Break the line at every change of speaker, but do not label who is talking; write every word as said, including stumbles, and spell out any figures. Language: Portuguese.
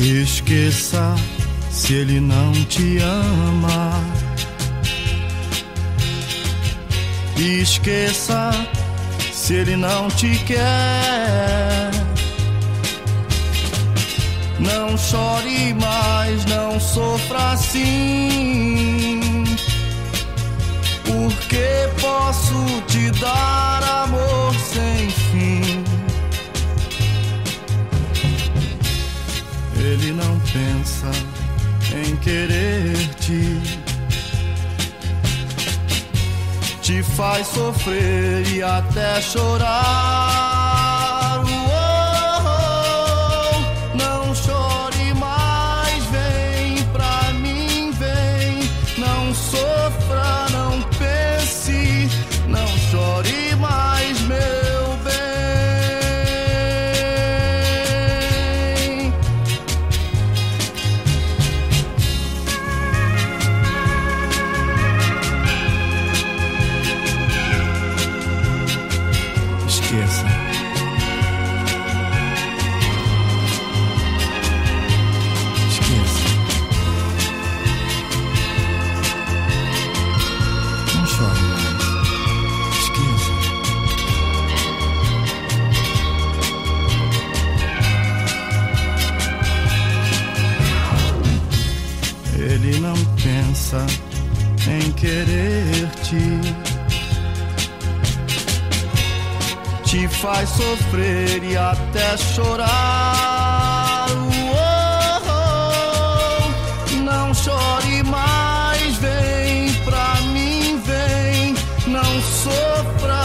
Esqueça se ele não te ama. Esqueça se ele não te quer. Não chore mais, não sofra assim, porque posso te dar amor sem fim. Ele não pensa em querer-te, te faz sofrer e até chorar. Oh, não chore mais, vem pra mim, vem. Não sofra, não pense, não chore mais, meu bem. Esqueça. Esqueça. Não chore mais. Esqueça. Ele não pensa em querer-te, te faz sofrer e até chorar. Oh, não chore mais, vem pra mim, vem. Não sofra,